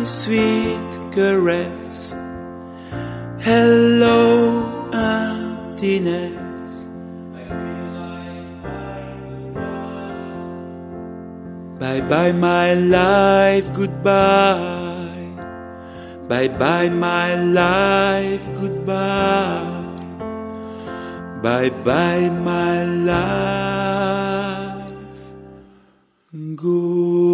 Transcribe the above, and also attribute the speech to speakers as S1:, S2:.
S1: sweet caress. Hello, emptiness. Bye bye my life, goodbye. Bye bye my life, goodbye. Bye bye my life, goodbye.